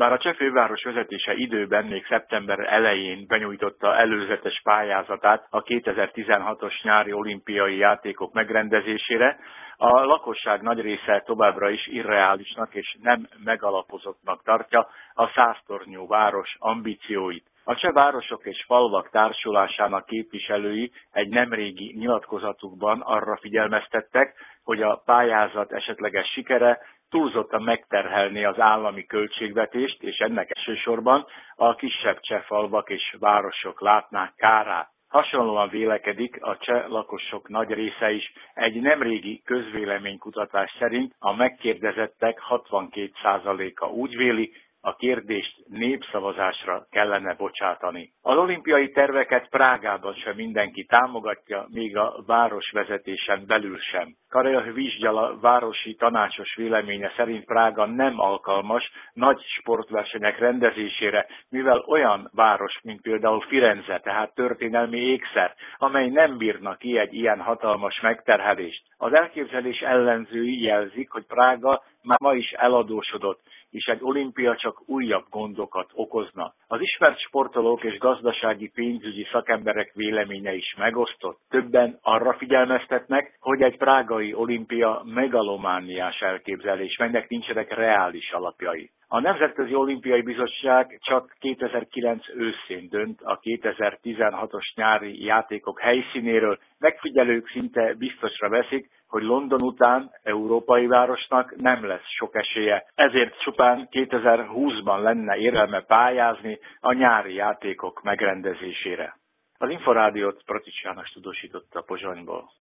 Bár a cseh főváros vezetése időben, még szeptember elején benyújtotta előzetes pályázatát a 2016-os nyári olimpiai játékok megrendezésére, a lakosság nagy része továbbra is irreálisnak és nem megalapozottnak tartja a száztornyú város ambícióit. A Cseh Városok és Falvak Társulásának képviselői egy nemrégi nyilatkozatukban arra figyelmeztettek, hogy a pályázat esetleges sikere túlzottan megterhelné az állami költségvetést, és ennek elsősorban a kisebb cseh falvak és városok látnák kárát. Hasonlóan vélekedik a cseh lakosok nagy része is. Egy nemrégi közvéleménykutatás szerint a megkérdezettek 62%-a úgy véli, a kérdést népszavazásra kellene bocsátani. Az olimpiai terveket Prágában sem mindenki támogatja, még a városvezetésen belül sem. Karel Hvizsgyala városi tanácsos véleménye szerint Prága nem alkalmas nagy sportversenyek rendezésére, mivel olyan város, mint például Firenze, tehát történelmi ékszer, amely nem bírna ki egy ilyen hatalmas megterhelést. Az elképzelés ellenzői jelzik, hogy Prága már ma is eladósodott, és egy olimpia csak újabb gondokat okozna. Az ismert sportolók és gazdasági pénzügyi szakemberek véleménye is megosztott. Többen arra figyelmeztetnek, hogy egy prágai olimpia megalomániás elképzelés, melynek nincsenek reális alapjai. A Nemzetközi Olimpiai Bizottság csak 2009 őszén dönt a 2016-os nyári játékok helyszínéről. Megfigyelők szinte biztosra veszik, hogy London után európai városnak nem lesz sok esélye, ezért csupán 2020-ban lenne értelme pályázni a nyári játékok megrendezésére. Az Inforádiót Pratics János tudósította Pozsonyból.